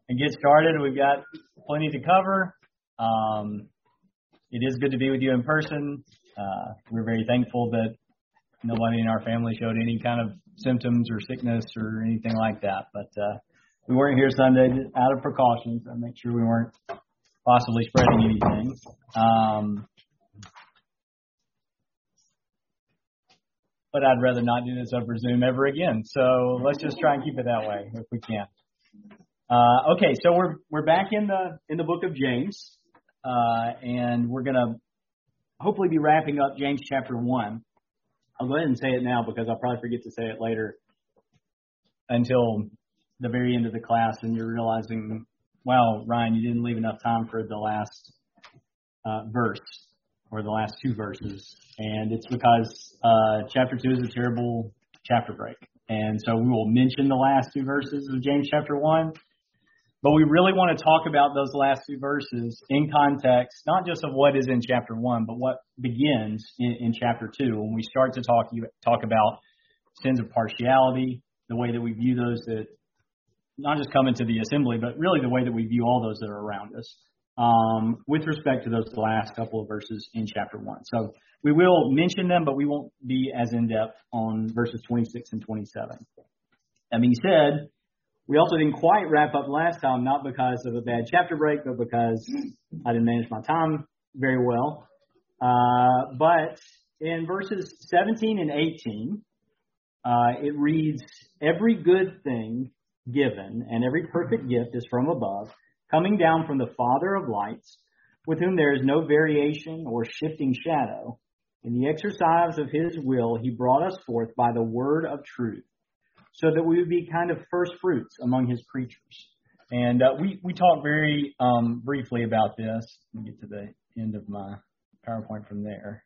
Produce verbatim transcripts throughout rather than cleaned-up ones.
and get started. We've got plenty to cover. Um, it is good to be with you in person. Uh, we're very thankful that nobody in our family showed any kind of symptoms or sickness or anything like that. But uh, we weren't here Sunday out of precautions to make sure we weren't possibly spreading anything. Um, but I'd rather not do this over Zoom ever again. So let's just try and keep it that way if we can. Uh, okay, so we're we're back in the in the book of James, uh, and we're gonna hopefully be wrapping up James chapter one. I'll go ahead and say it now because I'll probably forget to say it later until the very end of the class, and you're realizing, wow, Ryan, you didn't leave enough time for the last uh, verse or the last two verses, and it's because uh, chapter two is a terrible chapter break, and so we will mention the last two verses of James chapter one. But we really want to talk about those last two verses in context, not just of what is in chapter one, but what begins in, in chapter two. When we start to talk, you talk about sins of partiality, the way that we view those that not just come into the assembly, but really the way that we view all those that are around us, um, with respect to those last couple of verses in chapter one. So we will mention them, but we won't be as in-depth on verses twenty-six and twenty-seven. That being said, we also didn't quite wrap up last time, not because of a bad chapter break, but because I didn't manage my time very well. Uh, but in verses seventeen and eighteen, uh, it reads, "Every good thing given and every perfect gift is from above, coming down from the Father of lights, with whom there is no variation or shifting shadow. In the exercise of his will, he brought us forth by the word of truth, so that we would be kind of first fruits among his creatures." And uh, we, we talked very um, briefly about this. Let me get to the end of my PowerPoint from there.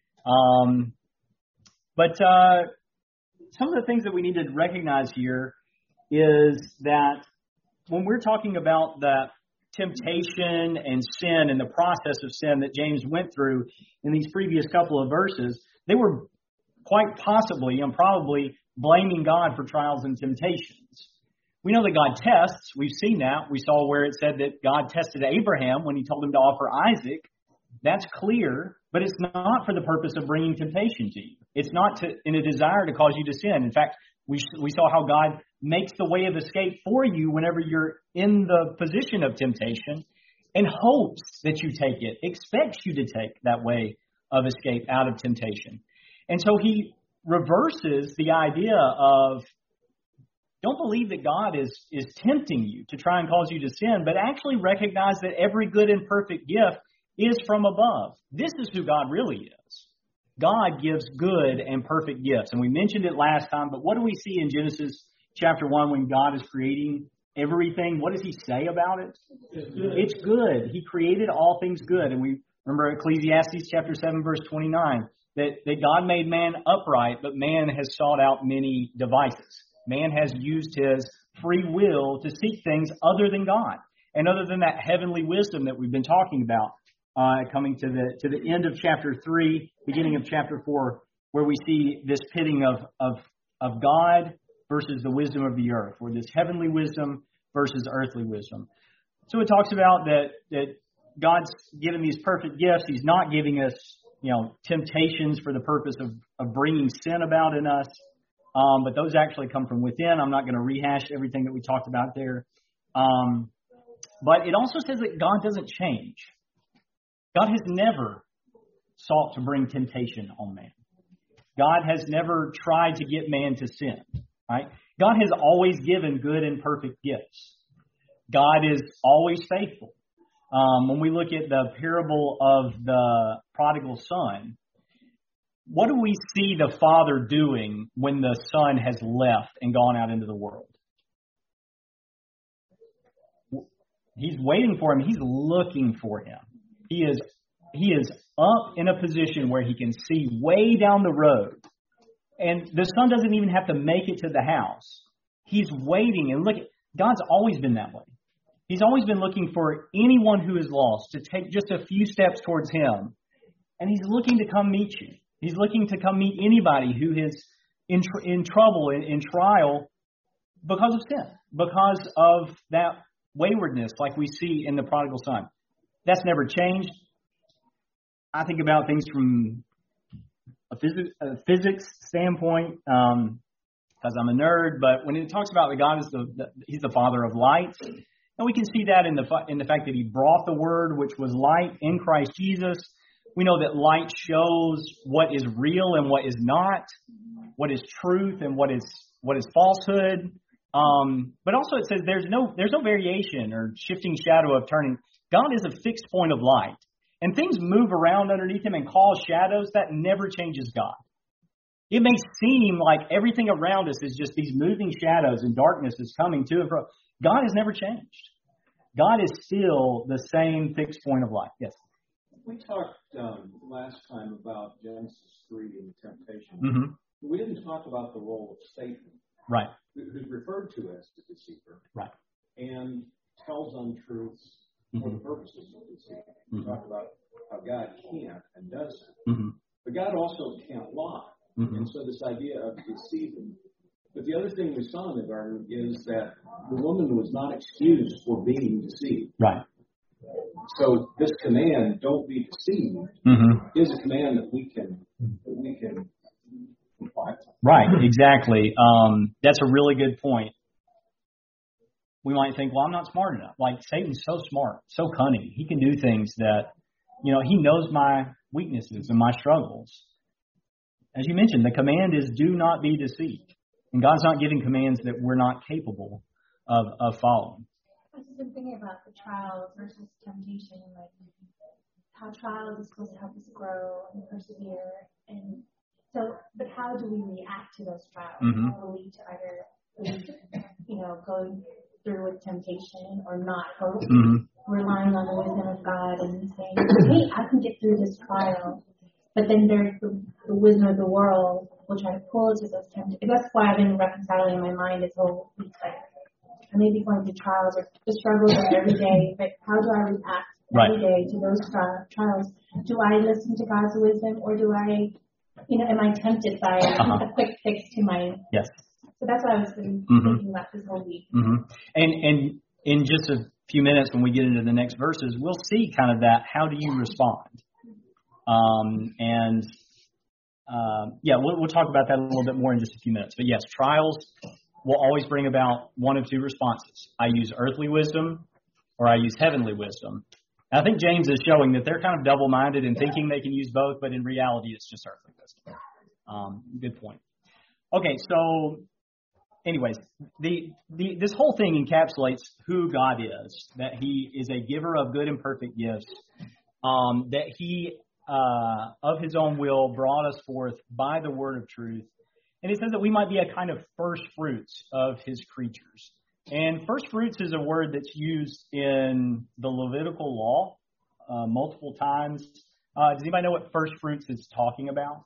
Um, but uh, some of the things that we need to recognize here is that when we're talking about the temptation and sin and the process of sin that James went through in these previous couple of verses, they were quite possibly and probably blaming God for trials and temptations. We know that God tests. We've seen that. We saw where it said that God tested Abraham when he told him to offer Isaac. That's clear, but it's not for the purpose of bringing temptation to you. It's not to, in a desire to cause you to sin. In fact, we we saw how God makes the way of escape for you whenever you're in the position of temptation and hopes that you take it, expects you to take that way of escape out of temptation. And so he reverses the idea of don't believe that God is, is tempting you to try and cause you to sin, but actually recognize that every good and perfect gift is from above. This is who God really is. God gives good and perfect gifts. And we mentioned it last time, but what do we see in Genesis chapter one when God is creating everything? What does he say about it? It's good. It's good. He created all things good. And we remember Ecclesiastes chapter seven, verse twenty-nine. That, that God made man upright, but man has sought out many devices. Man has used his free will to seek things other than God. And other than that heavenly wisdom that we've been talking about, uh, coming to the to the end of chapter three, beginning of chapter four, where we see this pitting of, of, of God versus the wisdom of the earth, or this heavenly wisdom versus earthly wisdom. So it talks about that, that God's given these perfect gifts. He's not giving us you know, temptations for the purpose of, of bringing sin about in us. Um, but those actually come from within. I'm not going to rehash everything that we talked about there. Um, but it also says that God doesn't change. God has never sought to bring temptation on man. God has never tried to get man to sin, right? God has always given good and perfect gifts. God is always faithful. Um, when we look at the parable of the prodigal son, what do we see the father doing when the son has left and gone out into the world? He's waiting for him. He's looking for him. He is he is up in a position where he can see way down the road. And the son doesn't even have to make it to the house. He's waiting. And look, God's always been that way. He's always been looking for anyone who is lost to take just a few steps towards him. And he's looking to come meet you. He's looking to come meet anybody who is in tr- in trouble, in, in trial because of sin, because of that waywardness like we see in the prodigal son. That's never changed. I think about things from a, phys- a physics standpoint, um, because I'm a nerd, but when it talks about that God is the, the He's the Father of lights, and we can see that in the in the fact that He brought the Word, which was light, in Christ Jesus. We know that light shows what is real and what is not, what is truth and what is what is falsehood. Um, but also it says there's no there's no variation or shifting shadow of turning. God is a fixed point of light, and things move around underneath Him and cause shadows. That never changes God. It may seem like everything around us is just these moving shadows and darkness is coming to and fro. God has never changed. God is still the same fixed point of light. Yes. We talked um, last time about Genesis three and temptation. Mm-hmm. We didn't talk about the role of Satan, right? Who's referred to as the deceiver, right? And tells untruths mm-hmm. for the purposes of deceit. We mm-hmm. talk about how God can't and doesn't, mm-hmm. but God also can't lie. Mm-hmm. And so this idea of deceiving. But the other thing we saw in the garden is that the woman was not excused for being deceived. Right. So this command, "Don't be deceived," mm-hmm. is a command that we can that we can comply with. Right. Exactly. Um, that's a really good point. We might think, "Well, I'm not smart enough." Like Satan's so smart, so cunning. He can do things that, you know, he knows my weaknesses and my struggles. As you mentioned, the command is do not be deceived. And God's not giving commands that we're not capable of, of following. I've just been thinking about the trials versus temptation, like how trials are supposed to help us grow and persevere. And so, but how do we react to those trials? Mm-hmm. Will lead to either, you know, going through with temptation or not, or mm-hmm. relying on the wisdom of God and saying, hey, I can get through this trial. But then there's the, the wisdom of the world will try to pull us to those temptations. That's why I've been reconciling in my mind this whole week. Like, I may be going through trials or the struggles are every day, but how do I react right. every day to those tri- trials? Do I listen to God's wisdom, or do I, you know, am I tempted by uh-huh. a quick fix to my... Yes. So that's what I was been mm-hmm. thinking about this whole week. Mm-hmm. And, and in just a few minutes when we get into the next verses, we'll see kind of that, how do you respond? Um, and, uh, yeah, we'll, we'll talk about that a little bit more in just a few minutes. But yes, trials will always bring about one of two responses. I use earthly wisdom or I use heavenly wisdom. And I think James is showing that they're kind of double-minded in thinking they can use both, but in reality, it's just earthly wisdom. Um, good point. Okay, so anyways, the, the, this whole thing encapsulates who God is, that He is a giver of good and perfect gifts, um, that He Uh, of His own will brought us forth by the word of truth. And it says that we might be a kind of first fruits of His creatures. And first fruits is a word that's used in the Levitical law uh, multiple times. Uh, does anybody know what first fruits is talking about?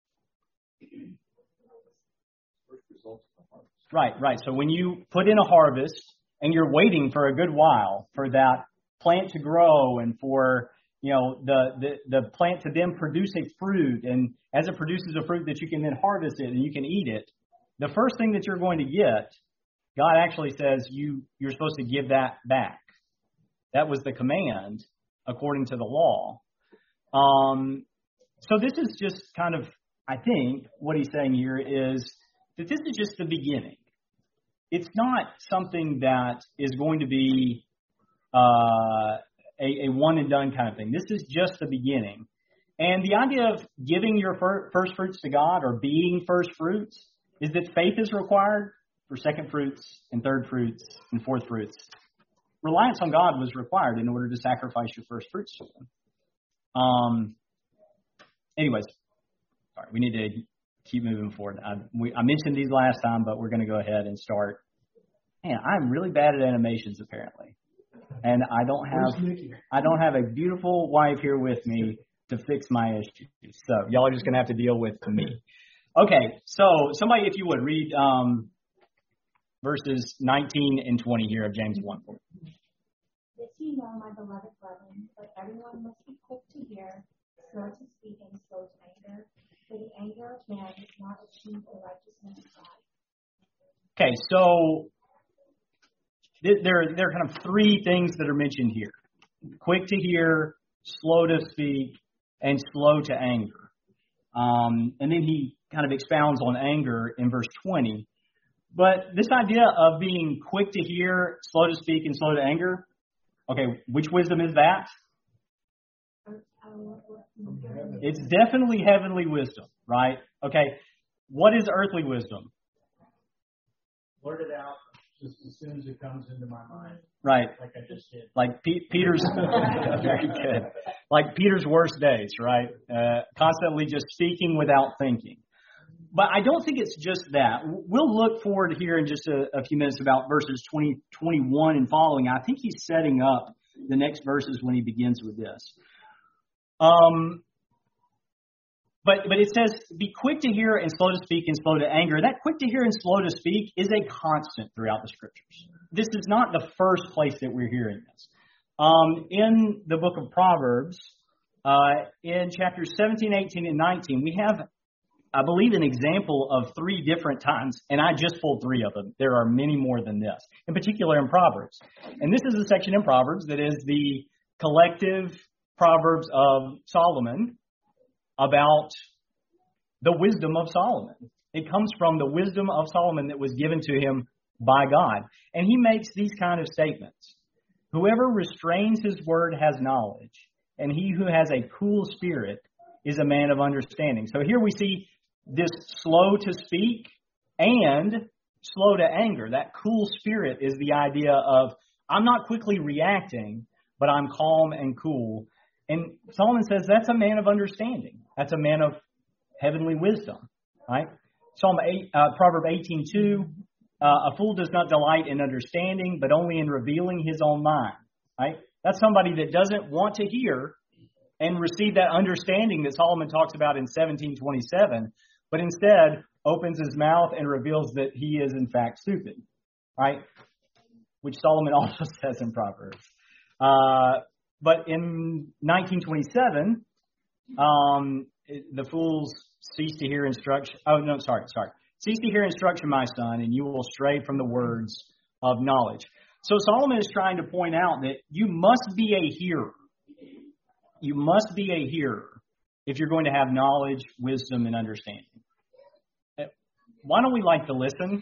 First results of the harvest. Right, right. So when you put in a harvest and you're waiting for a good while for that plant to grow and for You know, the, the, the plant to then produce a fruit, and as it produces a fruit that you can then harvest it and you can eat it, the first thing that you're going to get, God actually says you, you're supposed to give that back. That was the command according to the law. Um, so this is just kind of, I think, what he's saying here is that this is just the beginning. It's not something that is going to be uh A, a one and done kind of thing. This is just the beginning. And the idea of giving your fir- first fruits to God or being first fruits is that faith is required for second fruits and third fruits and fourth fruits. Reliance on God was required in order to sacrifice your first fruits to Him. Um. Anyways, sorry, we need to keep moving forward. I, we, I mentioned these last time, but we're going to go ahead and start. Man, I'm really bad at animations apparently. And I don't have I don't have a beautiful wife here with me to fix my issues. So y'all are just going to have to deal with me. Okay, so somebody, if you would, read um, verses nineteen and twenty here of James one. This you know, my beloved brethren, but everyone must be quick to hear, slow to speak, and slow to anger. For the anger of man does not achieve the righteousness of God. Okay, so there, there are kind of three things that are mentioned here. Quick to hear, slow to speak, and slow to anger. Um, and then he kind of expounds on anger in verse twenty. But this idea of being quick to hear, slow to speak, and slow to anger, okay, which wisdom is that? It's definitely heavenly wisdom, right? Okay, what is earthly wisdom? Blurt it out just as soon as it comes into my mind. Right. Like I just did. Like P- Peter's, very good. Like Peter's worst days, right? Uh, constantly just speaking without thinking. But I don't think it's just that. We'll look forward here in just a, a few minutes about verses twenty, twenty-one and following. I think he's setting up the next verses when he begins with this. Um, but but it says, be quick to hear and slow to speak and slow to anger. That quick to hear and slow to speak is a constant throughout the Scriptures. This is not the first place that we're hearing this. Um, in the book of Proverbs, uh, in chapters seventeen, eighteen, and nineteen, we have, I believe, an example of three different times, and I just pulled three of them. There are many more than this, in particular in Proverbs. And this is a section in Proverbs that is the collective Proverbs of Solomon about the wisdom of Solomon. It comes from the wisdom of Solomon that was given to him by God. And he makes these kind of statements. Whoever restrains his word has knowledge, and he who has a cool spirit is a man of understanding. So here we see this slow to speak and slow to anger. That cool spirit is the idea of I'm not quickly reacting, but I'm calm and cool. And Solomon says that's a man of understanding. That's a man of heavenly wisdom, right? Psalm eight, uh, Proverb eighteen two, uh, a fool does not delight in understanding, but only in revealing his own mind, right? That's somebody that doesn't want to hear and receive that understanding that Solomon talks about in seventeen twenty-seven, but instead opens his mouth and reveals that he is in fact stupid, right? Which Solomon also says in Proverbs. Uh, but in nineteen twenty-seven, um, the fools cease to hear instruction. Oh, no, sorry, sorry. Cease to hear instruction, my son, and you will stray from the words of knowledge. So Solomon is trying to point out that you must be a hearer. You must be a hearer if you're going to have knowledge, wisdom, and understanding. Why don't we like to listen?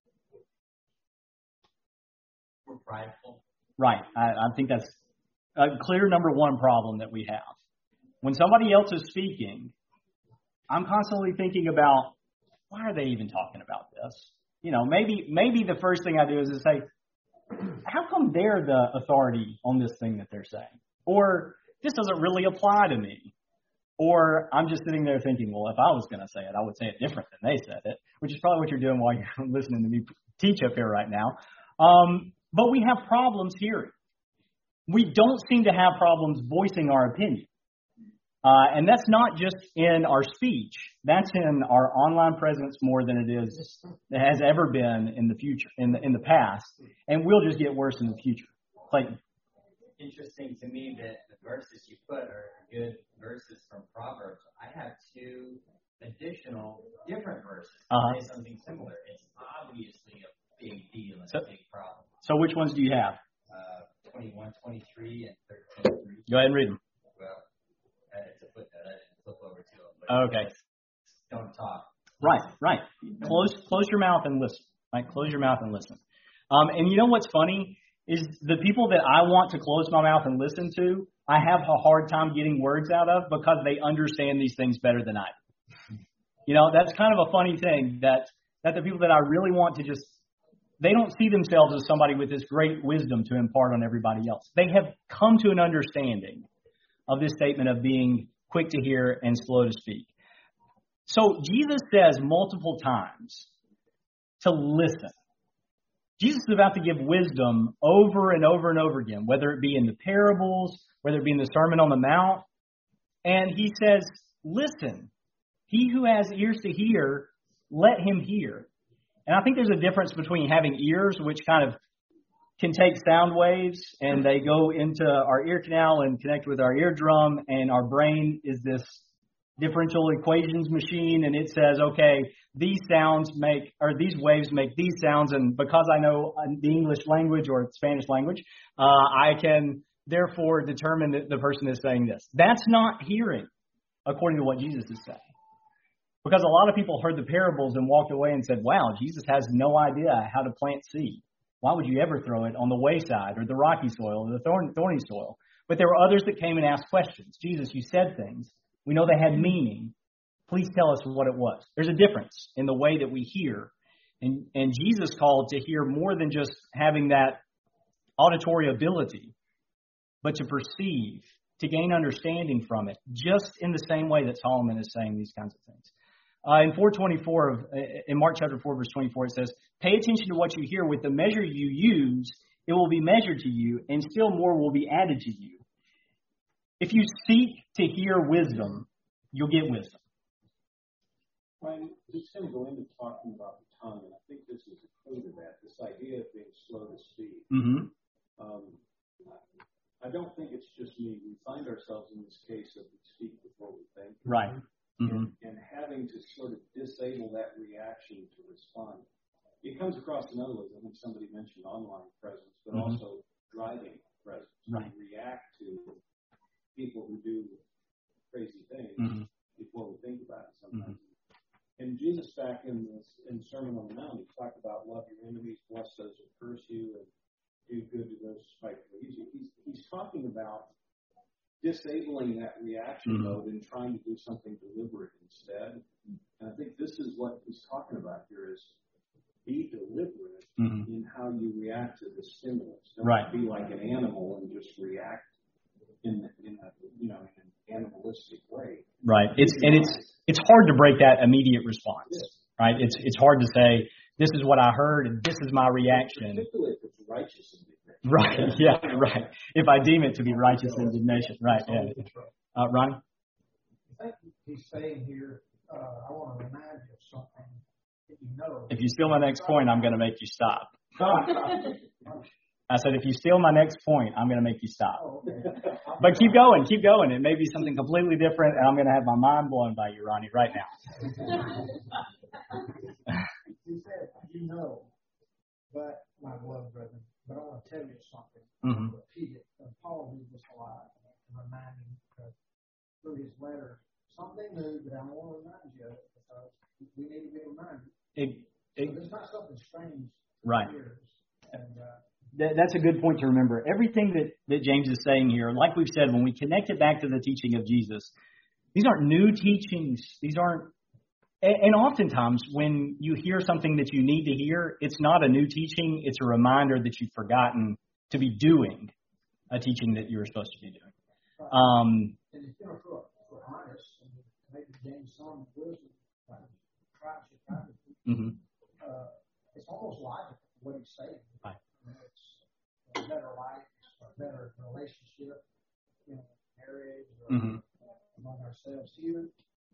We're prideful. Right. I, I think that's a clear number one problem that we have. When somebody else is speaking, I'm constantly thinking about, why are they even talking about this? You know, maybe maybe the first thing I do is to say, how come they're the authority on this thing that they're saying? Or this doesn't really apply to me. Or I'm just sitting there thinking, well, if I was going to say it, I would say it different than they said it, which is probably what you're doing while you're listening to me teach up here right now. Um, but we have problems hearing. We don't seem to have problems voicing our opinion. Uh, and that's not just in our speech. That's in our online presence more than it is, it has ever been in the future, in the, in the past. And will just get worse in the future. Clayton. Interesting to me that the verses you put are good verses from Proverbs. I have two additional different verses that uh-huh. say something similar. It's obviously a big deal and so, a big problem. So which ones do you have? Uh, twenty-one, twenty-three, and thirteen three. Go ahead and read them. Well, uh, it's a footnote. I didn't flip over to them. But okay. Don't talk. Right, right. Close, close your mouth and listen. Right, close your mouth and listen. Um, and you know what's funny is the people that I want to close my mouth and listen to, I have a hard time getting words out of because they understand these things better than I do. You know, that's kind of a funny thing that, that the people that I really want to just, they don't see themselves as somebody with this great wisdom to impart on everybody else. They have come to an understanding of this statement of being quick to hear and slow to speak. So Jesus says multiple times to listen. Jesus is about to give wisdom over and over and over again, whether it be in the parables, whether it be in the Sermon on the Mount. And he says, listen, he who has ears to hear, let him hear. And I think there's a difference between having ears, which kind of can take sound waves, and they go into our ear canal and connect with our eardrum, and our brain is this differential equations machine and it says, okay, these sounds make, or these waves make these sounds, and because I know the English language or Spanish language, uh, I can therefore determine that the person is saying this. That's not hearing, according to what Jesus is saying. Because a lot of people heard the parables and walked away and said, wow, Jesus has no idea how to plant seed. Why would you ever throw it on the wayside or the rocky soil or the thorn, thorny soil? But there were others that came and asked questions. Jesus, you said things. We know they had meaning. Please tell us what it was. There's a difference in the way that we hear. And, and Jesus called to hear more than just having that auditory ability, but to perceive, to gain understanding from it, just in the same way that Solomon is saying these kinds of things. Uh, in four twenty-four of in Mark chapter four verse twenty-four, it says, "Pay attention to what you hear. With the measure you use, it will be measured to you, and still more will be added to you." If you seek to hear wisdom, you'll get wisdom. Ryan, just going to go into talking about the tongue, and I think this is a clue to that. This idea of being slow to speak. Mm-hmm. Um, I don't think it's just me. We find ourselves in this case of we speak before we think. Right. Mm-hmm. And, and having to sort of disable that reaction to respond. It comes across in other ways. I think somebody mentioned online presence, but mm-hmm. also driving presence. Right. We react to people who do crazy things mm-hmm. before we think about it sometimes. Mm-hmm. And Jesus, back in this in Sermon on the Mount, he talked about love your enemies, bless those who curse you, and do good to those who spitefully use you. He's, he's talking about disabling that reaction mm-hmm. mode and trying to do something deliberate instead. And I think this is what he's talking about here is be deliberate mm-hmm. in how you react to the stimulus. Don't right. be like an animal and just react in, in a, you know, in an animalistic way. Right. It's and it's it's hard to break that immediate response. Yes. Right. It's it's hard to say this is what I heard and this is my reaction. Particularly if it's righteous indignation. Right. Yeah. Right. If I deem it to be righteous indignation. Right. Yeah. Uh, Ronnie? I think he's saying here, uh, I want to remind you of something that you know. If you steal my next point, I'm going to make you stop. I said, if you steal my next point, I'm going to make you stop. Oh, okay. But keep going, keep going. It may be something completely different, and I'm going to have my mind blown by you, Ronnie, right now. He said, you know, but my beloved brethren, but I want to tell you something. Mm-hmm. Repeat it. And Paul did this a lot, reminding uh, through his letter something new that I want to remind you of because we need to be reminded. It, it, so it's not something strange. Right. And, uh, that, that's a good point to remember. Everything that, that James is saying here, like we've said, when we connect it back to the teaching of Jesus, these aren't new teachings. These aren't. And oftentimes, when you hear something that you need to hear, it's not a new teaching. It's a reminder that you've forgotten to be doing a teaching that you were supposed to be doing. Um, and if you're for honest, and maybe gain some wisdom, like Christ, mm-hmm. uh, it's almost logical what he's saying. Right. I mean, it's a better life, a better relationship, you know, marriage, or mm-hmm. among ourselves here.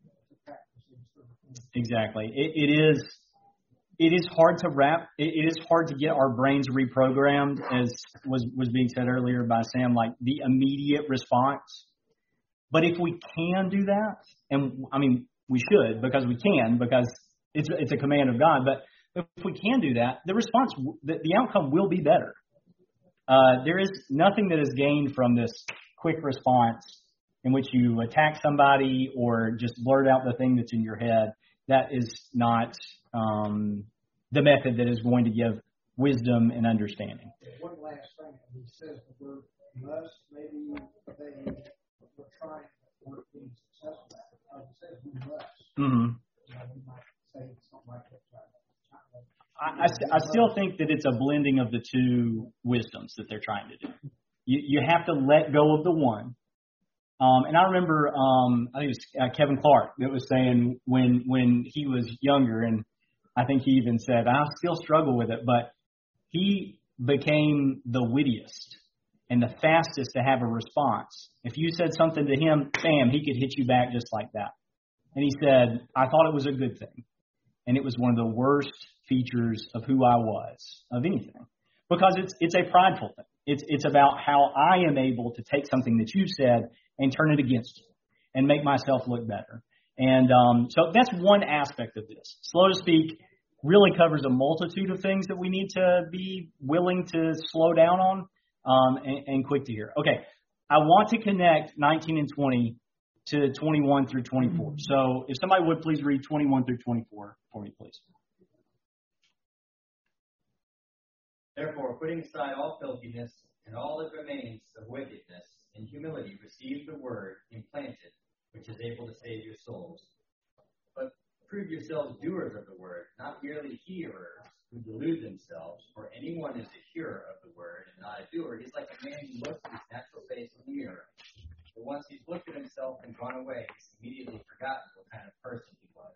Exactly. It, it is. It is hard to wrap. It, it is hard to get our brains reprogrammed, as was was being said earlier by Sam. Like the immediate response. But if we can do that, and I mean we should because we can because it's it's a command of God. But if we can do that, the response, the, the outcome will be better. Uh, there is nothing that is gained from this quick response in which you attack somebody or just blurt out the thing that's in your head. That is not um, the method that is going to give wisdom and understanding. One last thing. He says the word must, maybe they were trying to work being successful at it. Because it says we must. Mm-hmm. You know, we might say something like that. I, I, I still think that it's a blending of the two wisdoms that they're trying to do. You, you have to let go of the one. Um, and I remember, um, I think it was uh, Kevin Clark that was saying when when he was younger, and I think he even said, I still struggle with it, but he became the wittiest and the fastest to have a response. If you said something to him, bam, he could hit you back just like that. And he said, I thought it was a good thing. And it was one of the worst features of who I was, of anything. Because it's it's a prideful thing. It's it's about how I am able to take something that you've said and turn it against you and make myself look better. And um, so that's one aspect of this. Slow to speak really covers a multitude of things that we need to be willing to slow down on um, and, and quick to hear. Okay, I want to connect nineteen and twenty to twenty-one through twenty-four. So if somebody would please read twenty-one through twenty-four for me, please. Therefore, putting aside all filthiness and all that remains of wickedness, in humility receive the word implanted, which is able to save your souls. But prove yourselves doers of the word, not merely hearers who delude themselves, for anyone is a hearer of the word and not a doer. He's like a man who looks at his natural face in the mirror. But once he's looked at himself and gone away, he's immediately forgotten what kind of person he was.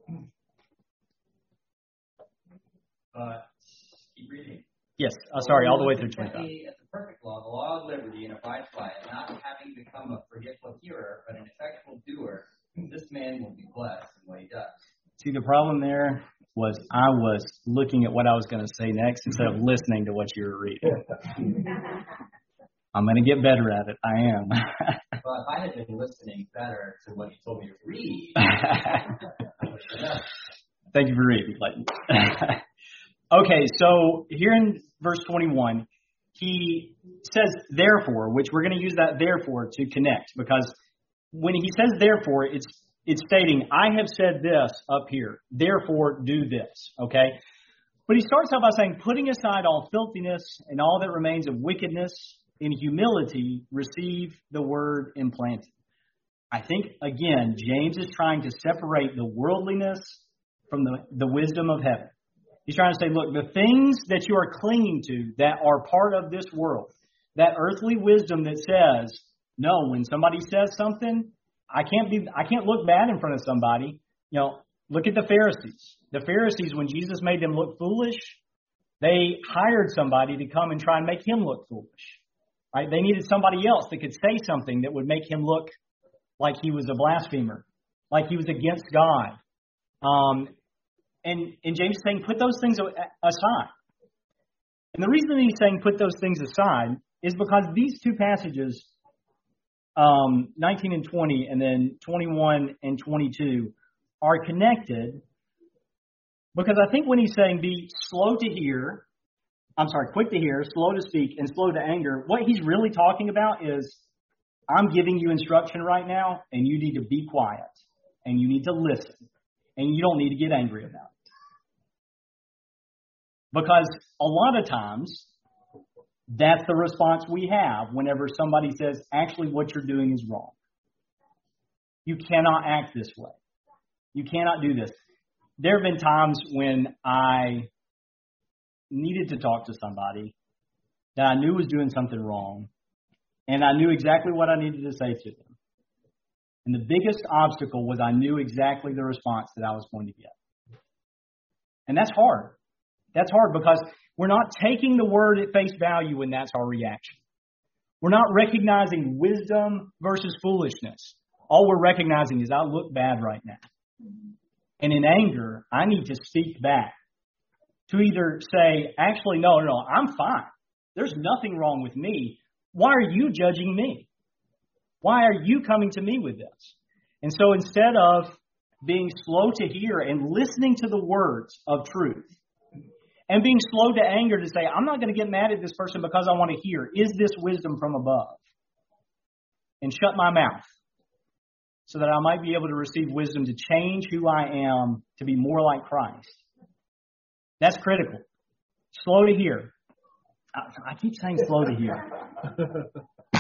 But keep reading. Yes, uh, sorry, all the way through twenty-five. At the perfect law, the law of liberty, and abides by it, not having become a forgetful hearer, but an effectual doer, this man will be blessed in what he does. See, the problem there was I was looking at what I was going to say next instead of listening to what you were reading. I'm going to get better at it. I am. Well, if I had been listening better to what you told me to read, thank you for reading, Clayton. Okay, so here in verse twenty-one, he says therefore, which we're going to use that therefore to connect, because when he says therefore, it's it's stating, I have said this up here, therefore do this, okay? But he starts out by saying, putting aside all filthiness and all that remains of wickedness, in humility receive the word implanted. I think, again, James is trying to separate the worldliness from the, the wisdom of heaven. He's trying to say, look, the things that you are clinging to that are part of this world, that earthly wisdom that says, no, when somebody says something, I can't be, I can't look bad in front of somebody. You know, look at the Pharisees. The Pharisees, when Jesus made them look foolish, they hired somebody to come and try and make him look foolish. Right? They needed somebody else that could say something that would make him look like he was a blasphemer, like he was against God. Um, And, and James is saying, put those things aside. And the reason that he's saying put those things aside is because these two passages, um, nineteen and twenty, and then twenty-one and twenty-two, are connected. Because I think when he's saying be slow to hear, I'm sorry, quick to hear, slow to speak, and slow to anger, what he's really talking about is, I'm giving you instruction right now, and you need to be quiet, and you need to listen. And you don't need to get angry about it. Because a lot of times, that's the response we have whenever somebody says, actually, what you're doing is wrong. You cannot act this way. You cannot do this. There have been times when I needed to talk to somebody that I knew was doing something wrong, and I knew exactly what I needed to say to them. And the biggest obstacle was I knew exactly the response that I was going to get. And that's hard. That's hard because we're not taking the word at face value when that's our reaction. We're not recognizing wisdom versus foolishness. All we're recognizing is I look bad right now. And in anger, I need to speak back to either say, actually, no, no, no, I'm fine. There's nothing wrong with me. Why are you judging me? Why are you coming to me with this? And so instead of being slow to hear and listening to the words of truth and being slow to anger to say, I'm not going to get mad at this person because I want to hear, is this wisdom from above? And shut my mouth so that I might be able to receive wisdom to change who I am to be more like Christ. That's critical. Slow to hear. I, I keep saying slow to hear.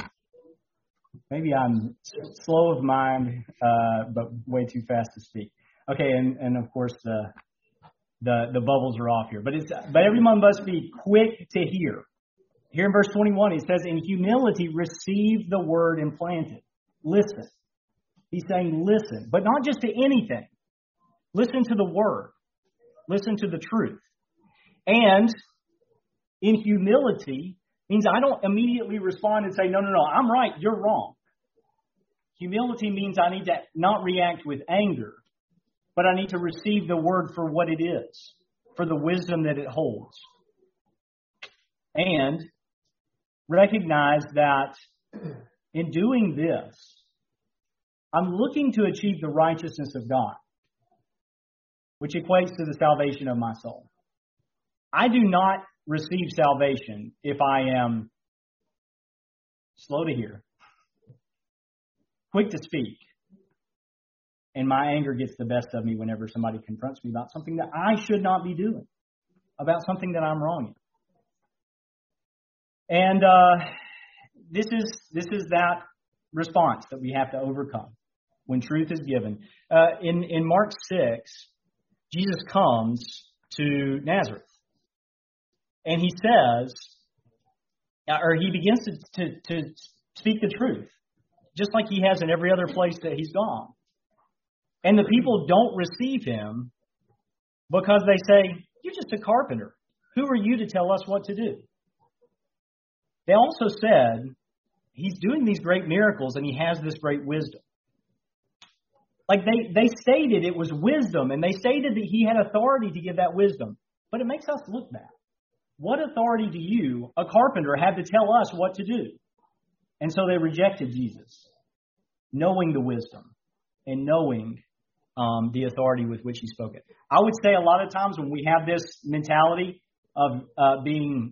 Maybe I'm slow of mind, uh, but way too fast to speak. Okay, and, and of course the, the the bubbles are off here. But it's but everyone must be quick to hear. Here in verse twenty-one, he says, in humility receive the word implanted. Listen. He's saying listen, but not just to anything. Listen to the word. Listen to the truth. And in humility means I don't immediately respond and say, no, no, no, I'm right, you're wrong. Humility means I need to not react with anger, but I need to receive the word for what it is, for the wisdom that it holds. And recognize that in doing this, I'm looking to achieve the righteousness of God, which equates to the salvation of my soul. I do not receive salvation if I am slow to hear, quick to speak, and my anger gets the best of me whenever somebody confronts me about something that I should not be doing, about something that I'm wrong in. And uh, this is this is that response that we have to overcome when truth is given. Uh, in, in Mark six, Jesus comes to Nazareth. And he says, or he begins to, to, to speak the truth, just like he has in every other place that he's gone. And the people don't receive him because they say, you're just a carpenter. Who are you to tell us what to do? They also said, he's doing these great miracles and he has this great wisdom. Like they, they stated it was wisdom, and they stated that he had authority to give that wisdom. But it makes us look bad. What authority do you, a carpenter, have to tell us what to do? And so they rejected Jesus, knowing the wisdom and knowing um, the authority with which he spoke it. I would say a lot of times when we have this mentality of uh, being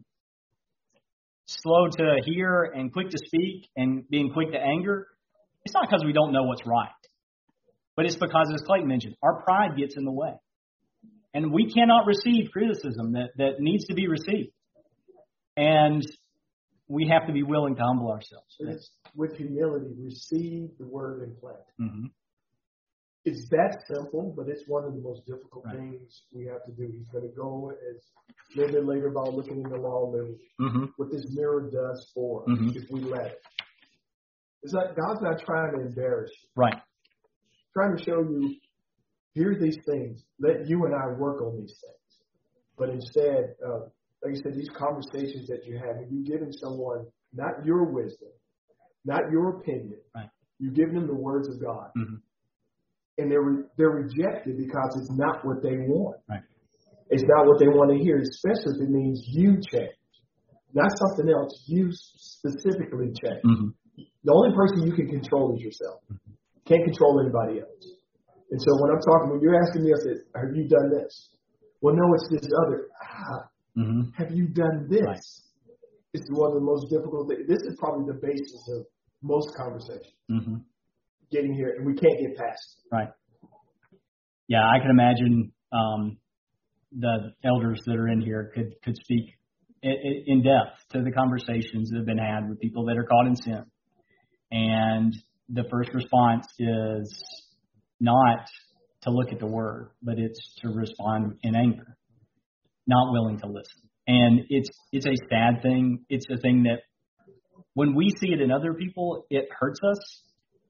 slow to hear and quick to speak and being quick to anger, it's not because we don't know what's right. But it's because, as Clayton mentioned, our pride gets in the way. And we cannot receive criticism that, that needs to be received. And we have to be willing to humble ourselves. It's, with humility, receive the word and plant. Mm-hmm. It's that simple, but it's one of the most difficult right. things we have to do. He's going to go, as a little bit later about looking in the law lineage, mm-hmm. what this mirror does for us mm-hmm. if we let it. It's like God's not trying to embarrass you. Right. He's trying to show you, here are these things. Let you and I work on these things. But instead, uh, like I said, these conversations that you have, when you're giving someone not your wisdom, not your opinion, right. you're giving them the words of God. Mm-hmm. And they're re- they're rejected because it's not what they want. Right. It's not what they want to hear, especially if it means you change. Not something else, you specifically change. Mm-hmm. The only person you can control is yourself. Mm-hmm. Can't control anybody else. And so when I'm talking, when you're asking me, I said, have you done this? Well, no, it's this other. Ah, mm-hmm. Have you done this? Right. It's one of the most difficult things. This is probably the basis of most conversations. Mm-hmm. Getting here, and we can't get past it. Right. Yeah, I can imagine um, the elders that are in here could, could speak in, in depth to the conversations that have been had with people that are caught in sin. And the first response is not to look at the word, but it's to respond in anger, not willing to listen. And it's it's a sad thing. It's a thing that when we see it in other people, it hurts us.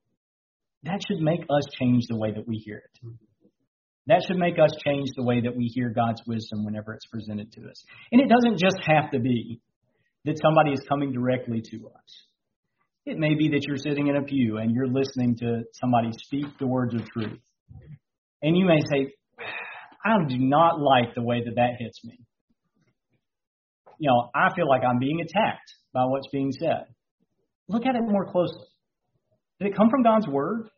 That should make us change the way that we hear it. That should make us change the way that we hear God's wisdom whenever it's presented to us. And it doesn't just have to be that somebody is coming directly to us. It may be that you're sitting in a pew and you're listening to somebody speak the words of truth. And you may say, I do not like the way that that hits me. You know, I feel like I'm being attacked by what's being said. Look at it more closely. Did it come from God's word?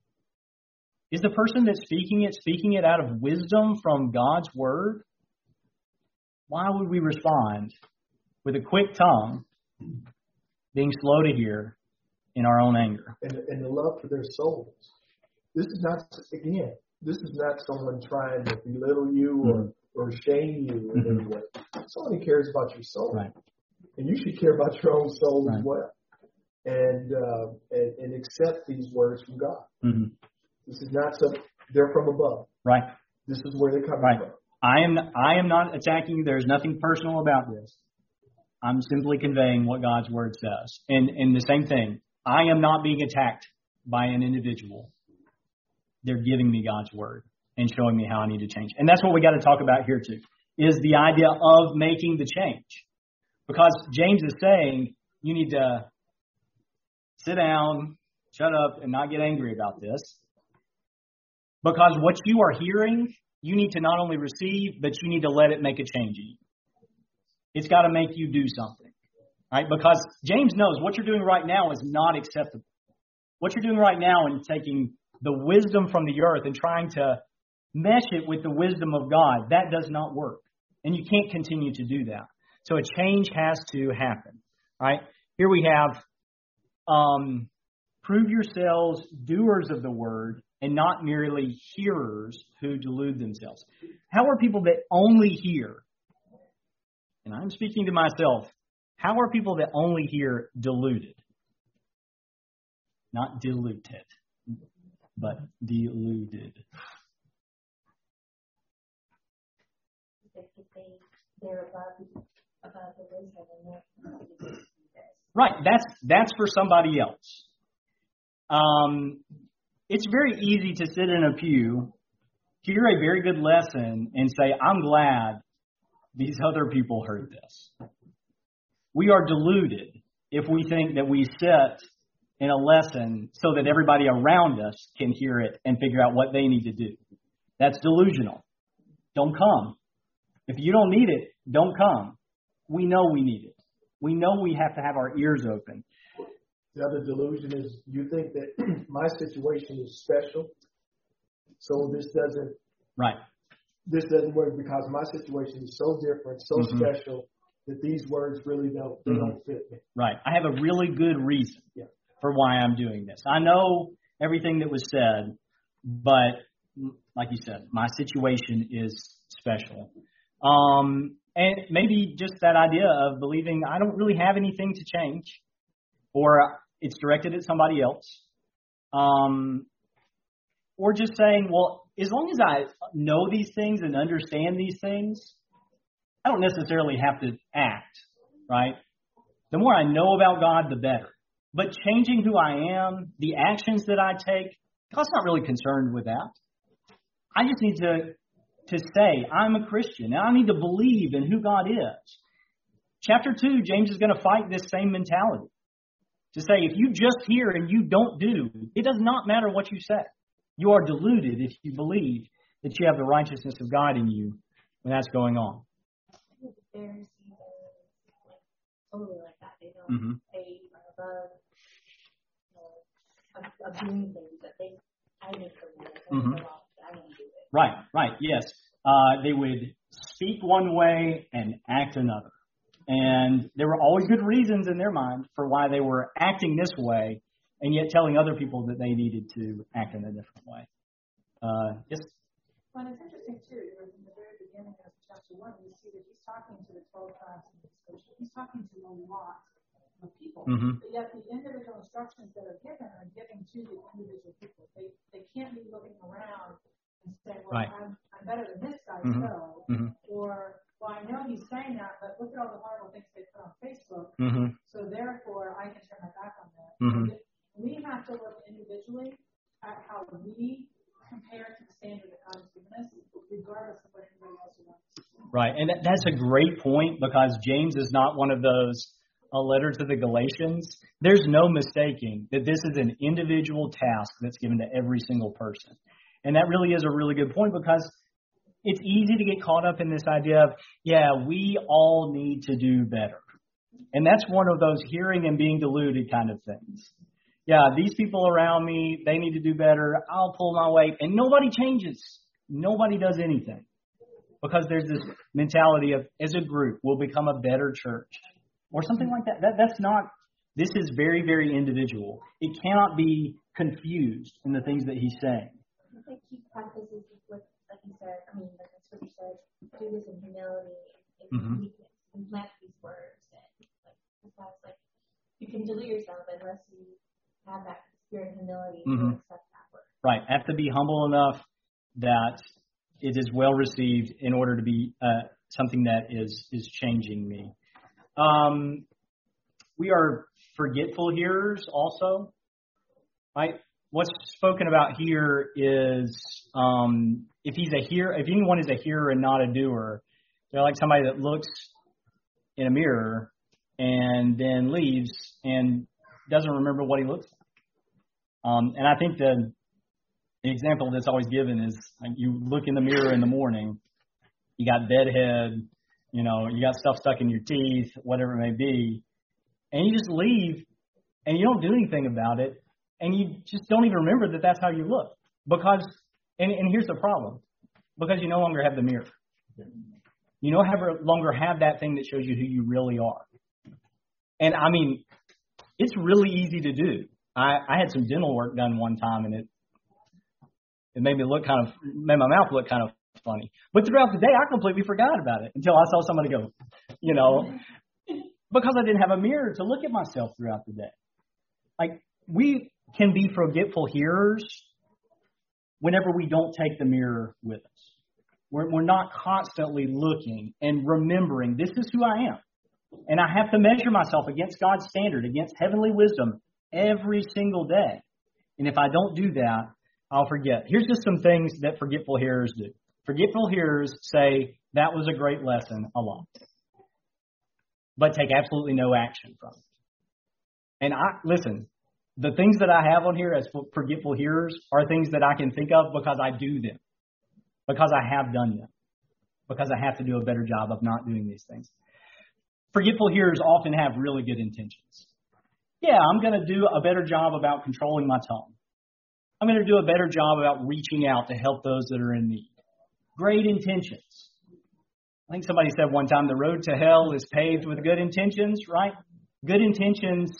Is the person that's speaking it, speaking it out of wisdom from God's word? Why would we respond with a quick tongue, being slow to hear, in our own anger? And, and the love for their souls. This is not, again, this is not someone trying to belittle you or, mm-hmm. or shame you in any way. Somebody cares about your soul. Right. And you should care about your own soul right. as well. And, uh, and and accept these words from God. Mm-hmm. This is not some, they're from above. Right. This is where they come right. from. I am I am not attacking you. There's nothing personal about this. I'm simply conveying what God's word says. And and the same thing, I am not being attacked by an individual. They're giving me God's word and showing me how I need to change. And that's what we got to talk about here too, is the idea of making the change. Because James is saying you need to sit down, shut up, and not get angry about this. Because what you are hearing, you need to not only receive, but you need to let it make a change in you. It's got to make you do something. Right? Because James knows what you're doing right now is not acceptable. what you're doing right now and taking the wisdom from the earth and trying to mesh it with the wisdom of God, that does not work. And you can't continue to do that. So a change has to happen. Right? Here we have, um, prove yourselves doers of the word and not merely hearers who delude themselves. How are people that only hear? And I'm speaking to myself. How are people that only hear deluded? Not diluted, but deluded. They're above, above the wisdom and they're right. That's that's for somebody else. Um, it's very easy to sit in a pew, hear a very good lesson, and say, "I'm glad these other people heard this." We are deluded if we think that we sit in a lesson so that everybody around us can hear it and figure out what they need to do. That's delusional. Don't come. If you don't need it, don't come. We know we need it. We know we have to have our ears open. The other delusion is you think that my situation is special, so this doesn't right. This doesn't work because my situation is so different, so mm-hmm. special that these words really don't they mm-hmm. don't fit me. Right. I have a really good reason yeah. for why I'm doing this. I know everything that was said, but like you said, my situation is special. Um, and maybe just that idea of believing I don't really have anything to change, or it's directed at somebody else. Um, or just saying, well, as long as I know these things and understand these things, I don't necessarily have to act, right? The more I know about God, the better. But changing who I am, the actions that I take, God's not really concerned with that. I just need to, to say, I'm a Christian, and I need to believe in who God is. Chapter two, James is going to fight this same mentality. To say, if you just hear and you don't do, it does not matter what you say. You are deluded if you believe that you have the righteousness of God in you when that's going on. The Pharisees are totally like that. They don't. Mm-hmm. They are above, you know, of, of doing things that they. I make them. Mm-hmm. I don't do it. Right. Right. Yes. Uh, they would speak one way and act another, and there were always good reasons in their mind for why they were acting this way, and yet telling other people that they needed to act in a different way. Uh, yes. Well, it's interesting too. In the very beginning of chapter one, we see that he's talking to the twelve tribes in the scripture. He's talking to a lot of people, mm-hmm. but yet the individual instructions that are given are given to the individual people. They they can't be looking around and saying, "Well, right. I'm I'm better than this guy, mm-hmm. so," mm-hmm. or, "Well, I know he's saying that, but look at all the horrible things they put on Facebook, mm-hmm. so therefore I can turn my back on that." Mm-hmm. We have to look individually at how we compare to the standard that God has given us, regardless of what anybody else wants. Right, and that, that's a great point because James is not one of those a letter to the Galatians. There's no mistaking that this is an individual task that's given to every single person. And that really is a really good point because it's easy to get caught up in this idea of, yeah, we all need to do better. And that's one of those hearing and being deluded kind of things. Yeah, these people around me, they need to do better. I'll pull my weight. And nobody changes. Nobody does anything. Because there's this mentality of, as a group, we'll become a better church. Or something like that. that. That's not, this is very, very individual. It cannot be confused in the things that he's saying. I think he practices with, like you said, I mean, like the scripture says, do this in humility and mm-hmm. weakness, and plant these words. And like, besides, like, you can delude yourself unless you have that spirit of humility mm-hmm. to accept that word. Right. Have to be humble enough that it is well received in order to be uh, something that is is changing me. Um, we are forgetful hearers also. Right. What's spoken about here is um, if he's a hearer, if anyone is a hearer and not a doer, they're like somebody that looks in a mirror and then leaves and doesn't remember what he looks like. Um, and I think the, the example that's always given is like you look in the mirror in the morning, you got bedhead, you know, you got stuff stuck in your teeth, whatever it may be, and you just leave and you don't do anything about it. And you just don't even remember that that's how you look. Because, and, and here's the problem, because you no longer have the mirror. You no longer have that thing that shows you who you really are. And I mean, it's really easy to do. I, I had some dental work done one time, and it it made me look kind of, made my mouth look kind of funny. But throughout the day, I completely forgot about it until I saw somebody go, you know, because I didn't have a mirror to look at myself throughout the day. Like, we can be forgetful hearers whenever we don't take the mirror with us. We're, we're not constantly looking and remembering, this is who I am. And I have to measure myself against God's standard, against heavenly wisdom every single day. And if I don't do that, I'll forget. Here's just some things that forgetful hearers do. Forgetful hearers say, that was a great lesson a lot, but take absolutely no action from it. And I, listen, the things that I have on here as forgetful hearers are things that I can think of because I do them, because I have done them, because I have to do a better job of not doing these things. Forgetful hearers often have really good intentions. Yeah, I'm going to do a better job about controlling my tongue. I'm going to do a better job about reaching out to help those that are in need. Great intentions. I think somebody said one time, the road to hell is paved with good intentions, right? Good intentions,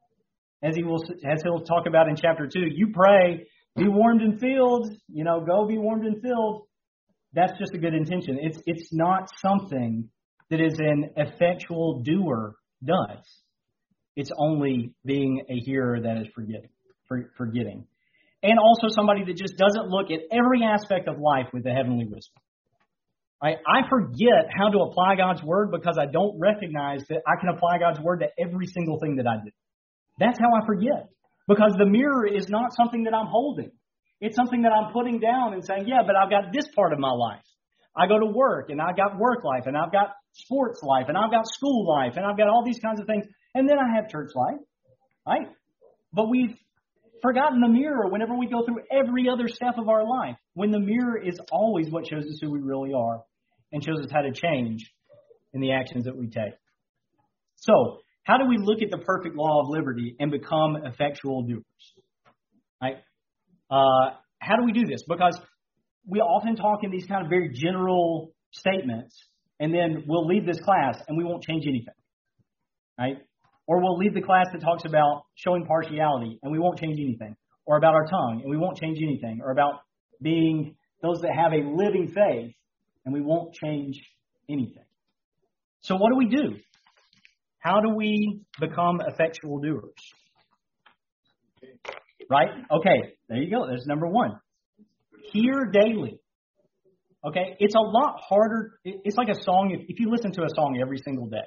as he will, as he'll talk about in chapter two, you pray, be warmed and filled, you know, go be warmed and filled. That's just a good intention. It's, it's not something that is an effectual doer does. It's only being a hearer that is forgetting, for, forgetting. And also somebody that just doesn't look at every aspect of life with the heavenly wisdom. I, I forget how to apply God's word because I don't recognize that I can apply God's word to every single thing that I do. That's how I forget. Because the mirror is not something that I'm holding. It's something that I'm putting down and saying, yeah, but I've got this part of my life. I go to work, and I've got work life, and I've got sports life, and I've got school life, and I've got all these kinds of things. And then I have church life, right? But we've forgotten the mirror whenever we go through every other step of our life, when the mirror is always what shows us who we really are and shows us how to change in the actions that we take. So, how do we look at the perfect law of liberty and become effectual doers? Right? Uh, how do we do this? Because we often talk in these kind of very general statements, and then we'll leave this class and we won't change anything. Right? Or we'll leave the class that talks about showing partiality and we won't change anything. Or about our tongue and we won't change anything. Or about being those that have a living faith and we won't change anything. So what do we do? How do we become effectual doers? Right? Okay, there you go. There's number one. Hear daily. Okay, it's a lot harder. It's like a song. If, if you listen to a song every single day,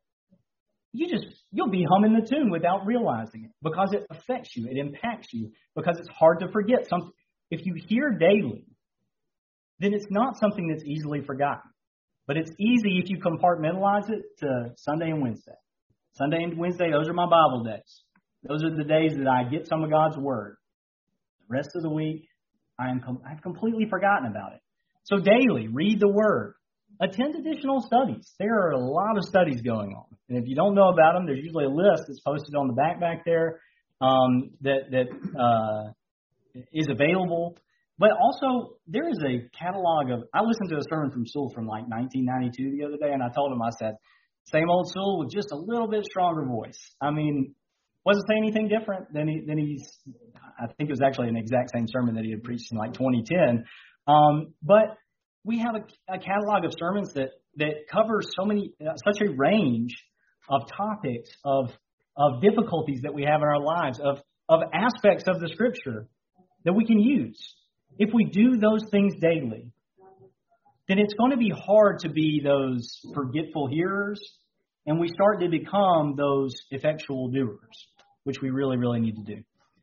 you just, you'll be humming the tune without realizing it because it affects you. It impacts you because it's hard to forget. Some, if you hear daily, then it's not something that's easily forgotten. But it's easy if you compartmentalize it to Sunday and Wednesday. Sunday and Wednesday, those are my Bible days. Those are the days that I get some of God's Word. The rest of the week, I am com- I've completely forgotten about it. So daily, read the Word. Attend additional studies. There are a lot of studies going on. And if you don't know about them, there's usually a list that's posted on the back back there um, that, that uh, is available. But also, there is a catalog of, I listened to a sermon from Sewell from like nineteen ninety-two the other day, and I told him, I said, same old Sewell with just a little bit stronger voice. I mean, wasn't saying anything different than he, than he's, I think it was actually an exact same sermon that he had preached in like twenty ten. Um, but we have a, a catalog of sermons that, that cover so many, uh, such a range of topics, of, of difficulties that we have in our lives, of, of aspects of the Scripture that we can use. If we do those things daily, then it's going to be hard to be those forgetful hearers, and we start to become those effectual doers, which we really, really need to do.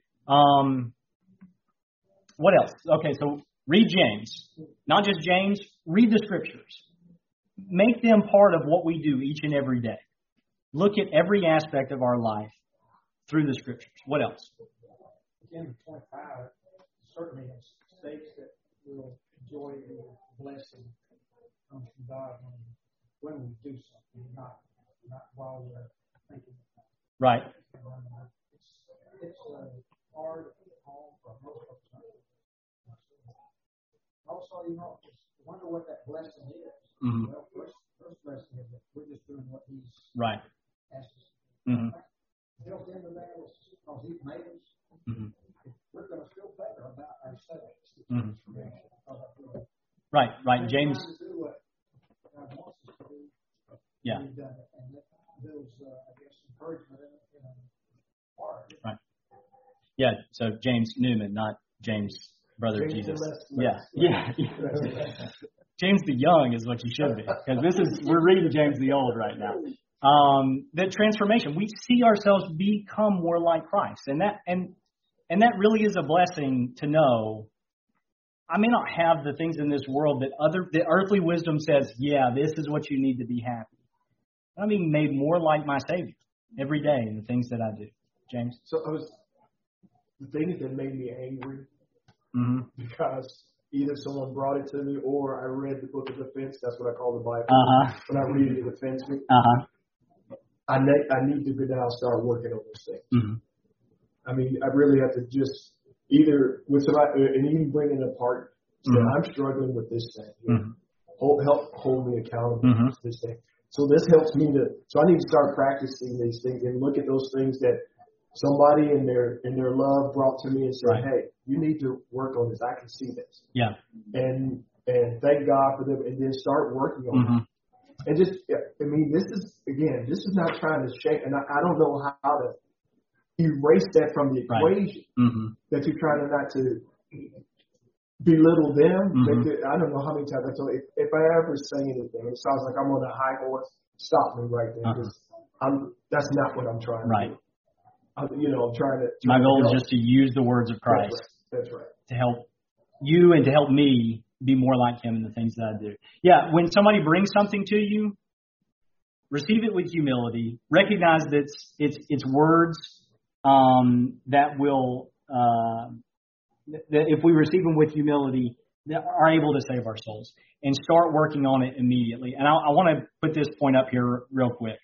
Um, what else? Okay, so read James. Not just James, read the Scriptures. Make them part of what we do each and every day. Look at every aspect of our life through the Scriptures. What else? Again, twenty-five certainly states that we'll enjoy the blessing that comes from God when, when we do something, not not while we're thinking. Right. It's, it's uh, hard at home for most of us. Also, you know, wonder what that blessing is. Mm-hmm. Well, first, first blessing is that we're just doing what He's right. asked us. Mm-hmm. Built into that is because He's made us. Mm-hmm. We're going to feel better about ourselves. Mm-hmm. Right, right. We're James. trying to do what God wants us to do. Yeah. We've done it, and that builds, uh, I guess, encouragement in, in our heart. Right. Yeah. So James Newman, not James, brother of James Jesus. Less, yeah. less, yeah. yeah. James the Young is what you should be, because this is we're reading James the Old right now. Um, the transformation, we see ourselves become more like Christ, and that and and that really is a blessing to know. I may not have the things in this world that other the earthly wisdom says, yeah, this is what you need to be happy. I'm being made more like my Savior every day in the things that I do. James? So I was, the thing that made me angry, mm-hmm. because either someone brought it to me or I read the book of offense. That's what I call the Bible. Uh-huh. When I read it, it offends me. Uh-huh. I, ne- I need to go down and start working on those things. Mm-hmm. I mean, I really have to just either with somebody, and even bring it apart, say, mm-hmm. I'm struggling with this thing. Mm-hmm. Hold, help hold me accountable mm-hmm. to this thing. So this helps me to, so I need to start practicing these things and look at those things that somebody in their, in their love brought to me and said, right. Hey, you need to work on this. I can see this. Yeah. And, and thank God for them, and then start working on mm-hmm. it. And just, I mean, this is, again, this is not trying to shake, and I, I don't know how to erase that from the equation, right. mm-hmm. that you're trying to not to belittle them. Mm-hmm. They, I don't know how many times I told you, if, if I ever say anything, it sounds like I'm on a high horse, stop me right there. Uh-huh. I'm, that's not what I'm trying right. to do. I'm, you know, I'm trying to. My trying goal to is just to use the words of Christ. That's right. That's right. To help you and to help me be more like Him in the things that I do. Yeah, when somebody brings something to you, receive it with humility. Recognize that it's it's, it's words um, that will, uh, that if we receive them with humility, that are able to save our souls. And start working on it immediately. And I, I want to put this point up here real quick.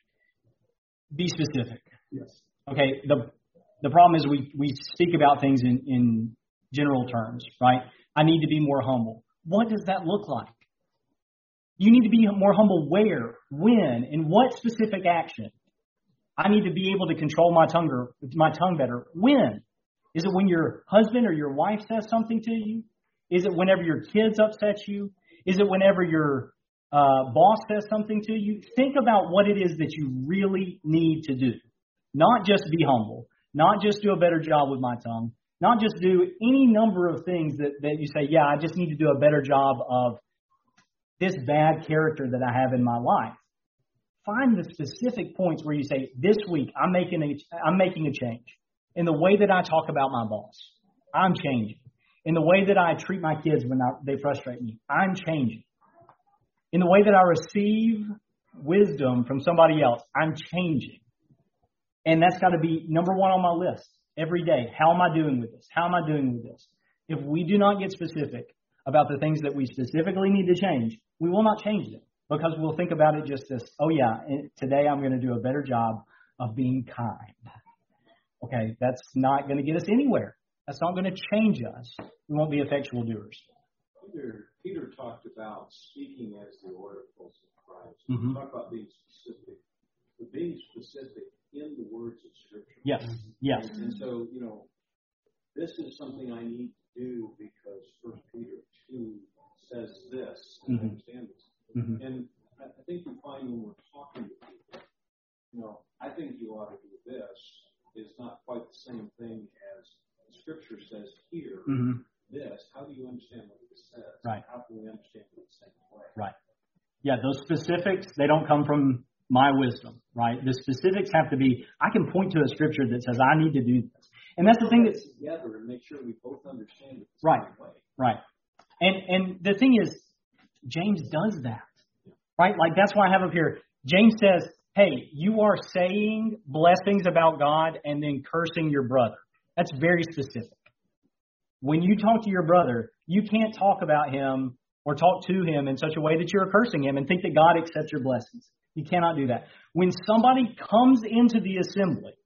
Be specific. Yes. Okay. The the problem is we we speak about things in in general terms, right? I need to be more humble. What does that look like? You need to be more humble where, when, in what specific action? I need to be able to control my tongue or my tongue better. When? Is it when your husband or your wife says something to you? Is it whenever your kids upset you? Is it whenever your uh, boss says something to you? Think about what it is that you really need to do. Not just be humble. Not just do a better job with my tongue. Not just do any number of things that, that you say, yeah, I just need to do a better job of this bad character that I have in my life. Find the specific points where you say, this week I'm making a, I'm making a change. In the way that I talk about my boss, I'm changing. In the way that I treat my kids when I, they frustrate me, I'm changing. In the way that I receive wisdom from somebody else, I'm changing. And that's got to be number one on my list every day. How am I doing with this? How am I doing with this? If we do not get specific about the things that we specifically need to change, we will not change them because we'll think about it just as, oh yeah, today I'm going to do a better job of being kind. Okay, that's not going to get us anywhere. That's not going to change us. We won't be effectual doers. Peter, Peter talked about speaking as the oracles of Christ. Mm-hmm. He talked about being specific. But being specific in the words of Scripture. Yes, yes. And, and so, you know, this is something I need to do because First Peter two says this, and mm-hmm. I understand this. Mm-hmm. And I, I think you find when we're talking to people, you know, I think you ought to do this is not quite the same thing as Scripture says here. Mm-hmm. This, how do you understand what it says? Right. How can we understand it the same way? Right. Yeah, those specifics, they don't come from my wisdom, right? The specifics have to be, I can point to a Scripture that says I need to do this. And that's the thing that's together and make sure we both understand it the right, same way. Right. And and the thing is, James does that, right? Like that's why I have up here. James says, hey, you are saying blessings about God and then cursing your brother. That's very specific. When you talk to your brother, you can't talk about him or talk to him in such a way that you're cursing him and think that God accepts your blessings. You cannot do that. When somebody comes into the assembly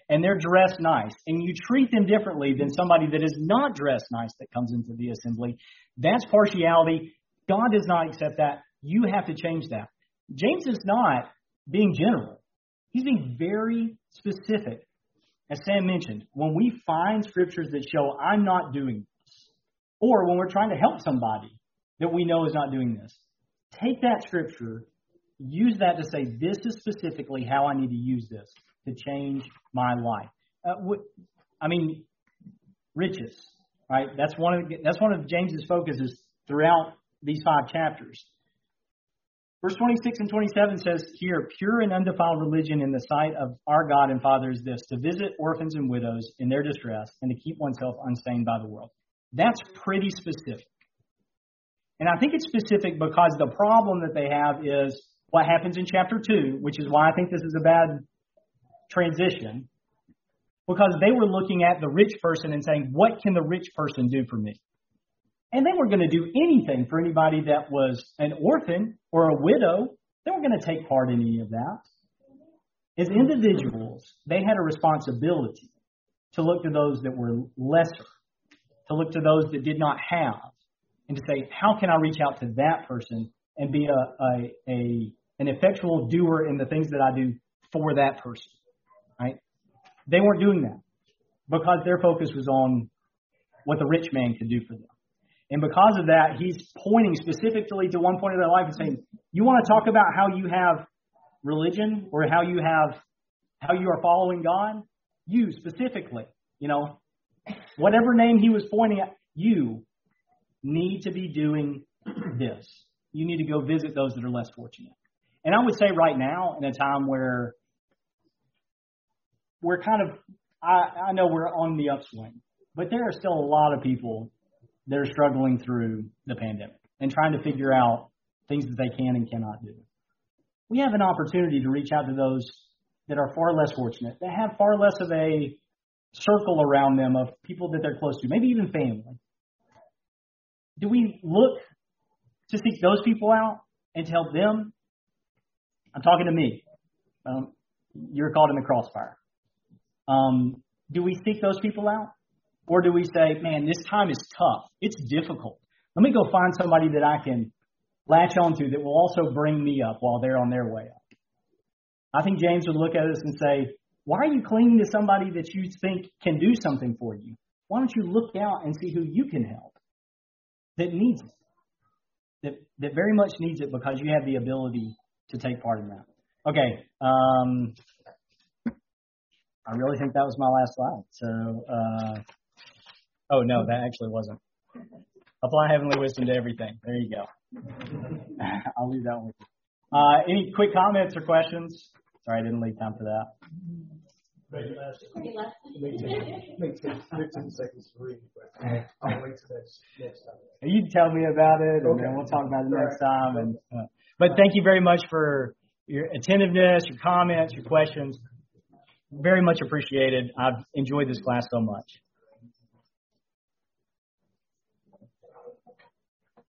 and they're dressed nice, and you treat them differently than somebody that is not dressed nice that comes into the assembly, that's partiality. God does not accept that. You have to change that. James is not being general. He's being very specific. As Sam mentioned, when we find scriptures that show I'm not doing this, or when we're trying to help somebody that we know is not doing this, take that scripture, use that to say, this is specifically how I need to use this to change my life. Uh, what, I mean, riches, right? That's one of that's one of James's focuses throughout these five chapters. Verse twenty-six and twenty-seven says here, pure and undefiled religion in the sight of our God and Father is this, to visit orphans and widows in their distress and to keep oneself unstained by the world. That's pretty specific. And I think it's specific because the problem that they have is what happens in chapter two, which is why I think this is a bad transition, because they were looking at the rich person and saying, what can the rich person do for me? And they weren't going to do anything for anybody that was an orphan or a widow. They weren't going to take part in any of that. As individuals, they had a responsibility to look to those that were lesser, to look to those that did not have, and to say, how can I reach out to that person and be a, a, a an effectual doer in the things that I do for that person, right? They weren't doing that because their focus was on what the rich man could do for them. And because of that, he's pointing specifically to one point of their life and saying, you want to talk about how you have religion or how you have, how you are following God? You specifically, you know, whatever name he was pointing at, you need to be doing this. You need to go visit those that are less fortunate. And I would say right now, in a time where we're kind of, I, I know we're on the upswing, but there are still a lot of people that are struggling through the pandemic and trying to figure out things that they can and cannot do. We have an opportunity to reach out to those that are far less fortunate, that have far less of a circle around them of people that they're close to, maybe even family. Do we look to seek those people out and to help them? I'm talking to me. Um, you're caught in the crossfire. Um, do we seek those people out? Or do we say, man, this time is tough. It's difficult. Let me go find somebody that I can latch onto that will also bring me up while they're on their way up. I think James would look at us and say, why are you clinging to somebody that you think can do something for you? Why don't you look out and see who you can help that needs it, that, that very much needs it because you have the ability to take part in that. Okay. Um, I really think that was my last slide. So, uh, oh, no, that actually wasn't. Apply heavenly wisdom to everything. There you go. I'll leave that one with you. Uh, any quick comments or questions? Sorry, I didn't leave time for that. Maybe last. Make ten, fifteen seconds to read. I'll wait till next, next time. You can tell me about it, and okay. Then we'll talk about it next time. And uh, but thank you very much for your attentiveness, your comments, your questions. Very much appreciated. I've enjoyed this class so much.